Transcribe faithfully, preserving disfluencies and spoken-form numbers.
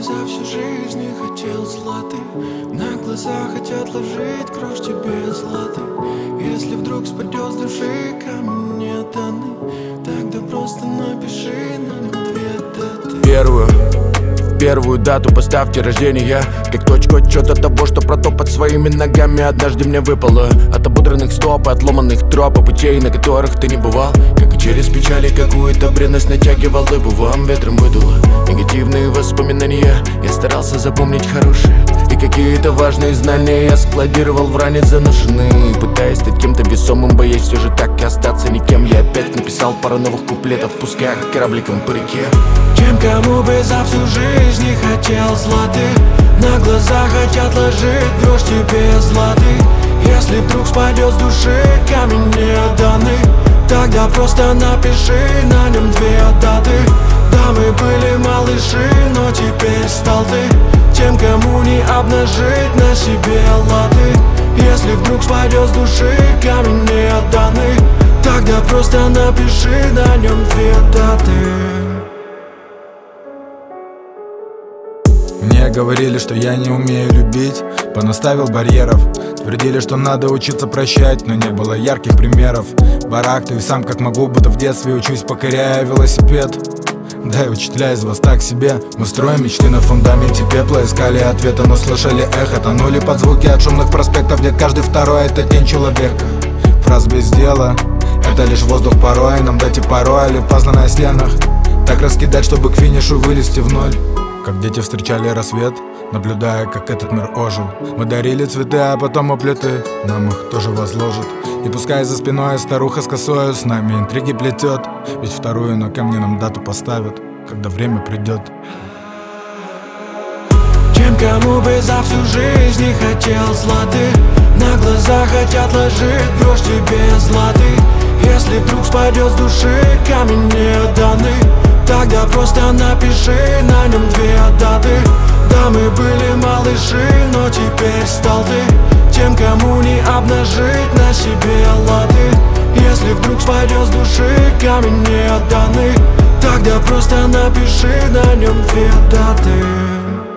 за всю жизнь не хотел златы. На глаза хотят ложить кровь тебе златы. Если вдруг спадет с души камень не даны, тогда просто напиши на нем две даты. Первую Первую дату поставьте рождения, как точку отчета того, что протопать своими ногами однажды мне выпало. От обудренных стоп и отломанных троп, и путей, на которых ты не бывал. Как и через печали какую-то бренность натягивал, и вам ветром выдуло негативные воспоминания. Я старался запомнить хорошие, и какие-то важные знания я складировал в ране заношенные, пытаясь стать кем-то весомым, боясь все же так и остаться никем. Я опять написал пару новых куплетов, пускай корабликом по реке. Тем, кому бы за всю жизнь не хотел златы, на глаза хотят ложить грош тебе златы. Если вдруг спадет с души камень не даны, тогда просто напиши на нем две даты. Да, мы были малыши, но теперь стал ты тем, кому не обнажить на себе латы. Если вдруг спадет с души камень не даны, тогда просто напиши на нем две даты. Мне говорили, что я не умею любить, понаставил барьеров. Твердили, что надо учиться прощать, но не было ярких примеров. Барахтаюсь сам как могу, будто в детстве учусь, покоряя велосипед. Да и учителя из вас так себе. Мы строим мечты на фундаменте пепла, искали ответы, но слышали эхо. Тонули под звуки от шумных проспектов, где каждый второй — это тень человека. Фраз без дела — это лишь воздух порой. Нам дать и порой, или пазлы на стенах так раскидать, чтобы к финишу вылезти в ноль. Как дети встречали рассвет, наблюдая, как этот мир ожил. Мы дарили цветы, а потом у плиты нам их тоже возложат. И пускай за спиной старуха с косою с нами интриги плетет, ведь вторую на камне нам дату поставят, когда время придет. Тем, кому бы за всю жизнь не хотел златы, на глаза хотят ложить грош тебе златы. Если вдруг спадет с души камень не даны, тогда просто напиши на нем две даты. Да, мы были малыши, но теперь стал ты тем, кому не обнажить на себе латы. Если вдруг спадет с души камень не даны, тогда просто напиши на нем две даты.